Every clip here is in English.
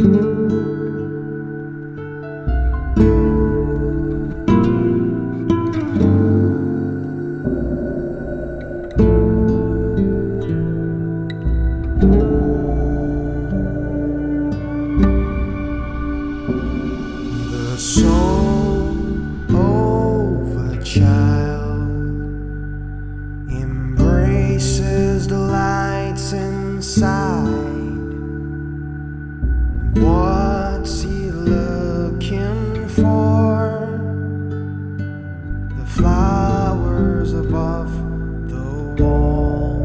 The soul of a child embraces the lights inside. What's he looking for? The flowers above the wall.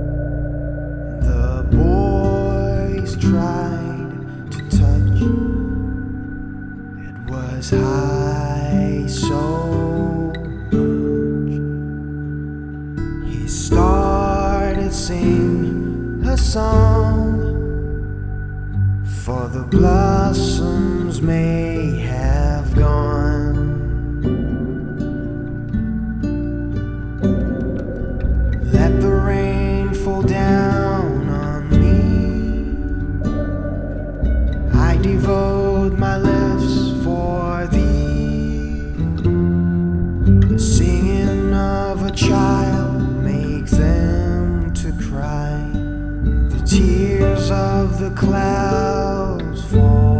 The boys tried to touch. It was high so much. He started singing a song, for the blossoms may have gone. Let the rain fall down on me. I devote my lips for thee. The singing of a child makes them to cry. The tears of the clouds fall.